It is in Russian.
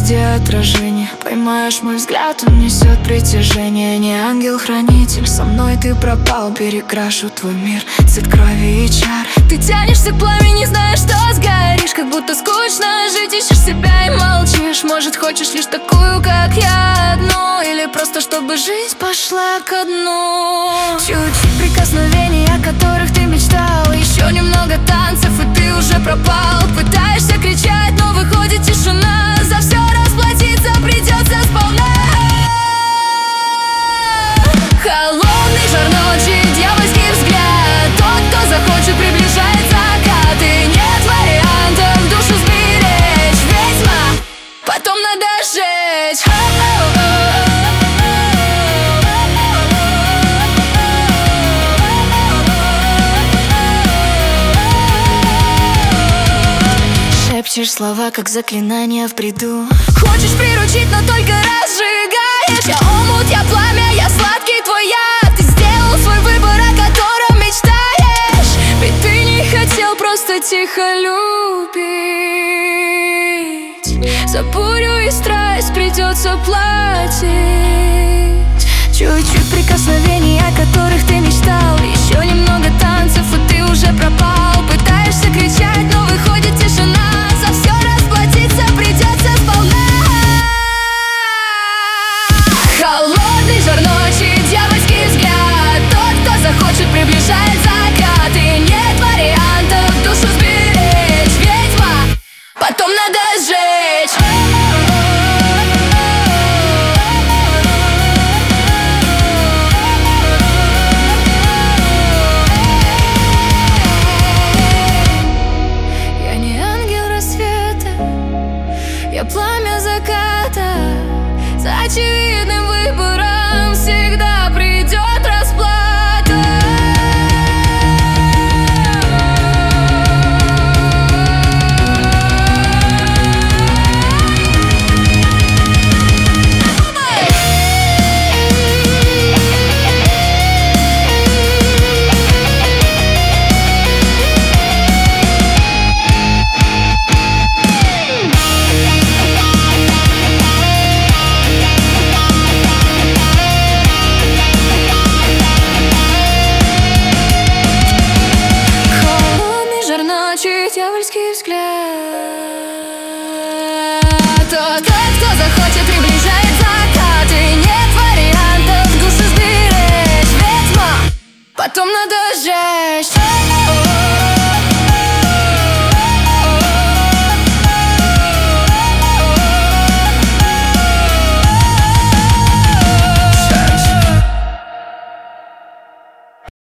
везде отражение. Поймаешь мой взгляд, он несет притяжение. Не ангел-хранитель, со мной ты пропал. Перекрашу твой мир, цвет крови и чар. Ты тянешься к пламени, знаешь, что сгоришь. Как будто скучно жить, ищешь себя и молчишь. Может, хочешь лишь такую, как я, одну, или просто чтобы жизнь пошла ко дну. Чуть-чуть прикосновений, о которых ты мечтал. Еще немного танцев, и ты уже пропал. Пытаешься кричать, но выходит тишина. За все расплатиться придется сполна. Холодный жар ночи, дьявольский взгляд. Тот, кто захочет, приближает закат. И нет вариантов душу сберечь. Ведьма, потом надо сжечь. Шепчешь слова, как заклинание в бреду. Хочешь приручить, но только разжигаешь. Я омут, я пламя, я сладкий твой яд. Ты сделал свой выбор, о котором мечтаешь. Ведь ты не хотел просто тихо любить. За бурю и страсть придется платить. Чуть-чуть прикосновений, о которых ты мечтал. Еще немного танцев, и ты уже пропал. Пытаешься кричать, но выходит тишина. За все расплатиться придется сполна. Холодный жар ночи, дьявольский взгляд. Тот, кто захочет, приближает закат. И нет вариантов душу сберечь. Ведьма, потом надо сжечь. Я пламя заката. За очевидным выбором всегда придет расплата. Дьявольский взгляд. Тот, кто захочет, приближает закат. И нет вариантов душу сберечь. Ведьма, потом надо сжечь.